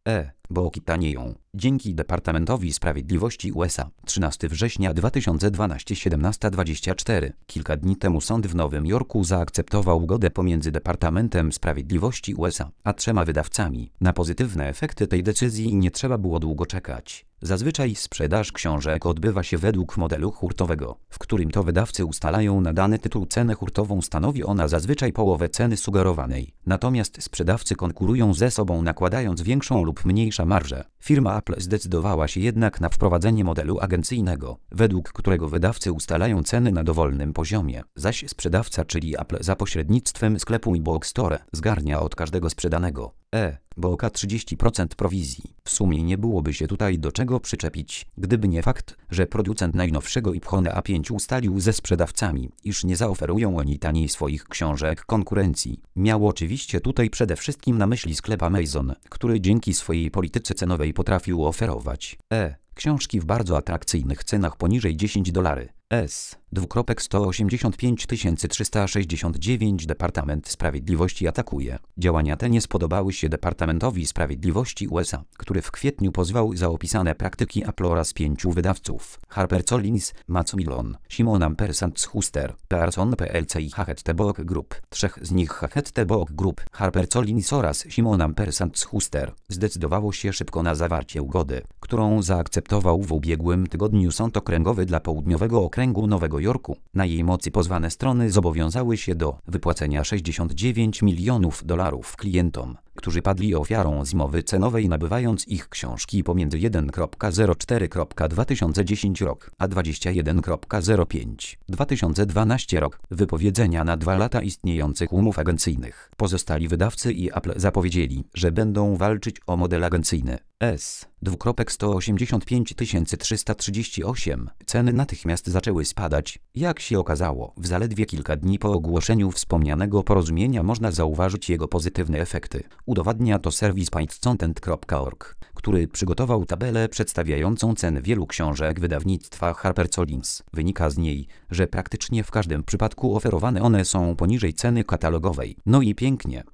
Bo tanieją. Dzięki Departamentowi Sprawiedliwości USA 13 września 2012 17:24. Kilka dni temu sąd w Nowym Jorku zaakceptował ugodę pomiędzy Departamentem Sprawiedliwości USA a 3 wydawcami. Na pozytywne efekty tej decyzji nie trzeba było długo czekać. Zazwyczaj sprzedaż książek odbywa się według modelu hurtowego, w którym to wydawcy ustalają na dany tytuł cenę hurtową, stanowi ona zazwyczaj połowę ceny sugerowanej. Natomiast sprzedawcy konkurują ze sobą, nakładając większą lub mniejszą marżę. Firma Apple zdecydowała się jednak na wprowadzenie modelu agencyjnego, według którego wydawcy ustalają ceny na dowolnym poziomie, zaś sprzedawca, czyli Apple, za pośrednictwem sklepu iBook Store zgarnia od każdego sprzedanego e-booka 30% prowizji. W sumie nie byłoby się tutaj do czego przyczepić, gdyby nie fakt, że producent najnowszego iPhone A5 ustalił ze sprzedawcami, iż nie zaoferują oni taniej swoich książek konkurencji. Miał oczywiście tutaj przede wszystkim na myśli sklep Amazon, który dzięki swojej polityce cenowej potrafił oferować książki w bardzo atrakcyjnych cenach poniżej $10. 185 369. Departament Sprawiedliwości atakuje. Działania te nie spodobały się Departamentowi Sprawiedliwości USA, który w kwietniu pozwał za praktyki Apple oraz 5 wydawców: HarperCollins, Macmillan, Simon & Schuster, Pearson plc i Hachette Book Group. 3 z nich, Hachette Book Group, HarperCollins oraz Simon & Schuster, zdecydowało się szybko na zawarcie ugody, którą zaakceptował w ubiegłym tygodniu Sąd Okręgowy dla Południowego Okręgu Nowego Jorku. Na jej mocy pozwane strony zobowiązały się do wypłacenia $69 milionów klientom, którzy padli ofiarą zmowy cenowej, nabywając ich książki pomiędzy 1.04.2010 rok a 21.05.2012 rok, wypowiedzenia na 2 lata istniejących umów agencyjnych. Pozostali wydawcy i Apple zapowiedzieli, że będą walczyć o model agencyjny. 185 338. Ceny natychmiast zaczęły spadać. Jak się okazało, w zaledwie kilka dni po ogłoszeniu wspomnianego porozumienia można zauważyć jego pozytywne efekty. Udowadnia to serwis PaintContent.org, który przygotował tabelę przedstawiającą ceny wielu książek wydawnictwa HarperCollins. Wynika z niej, że praktycznie w każdym przypadku oferowane one są poniżej ceny katalogowej. No i pięknie.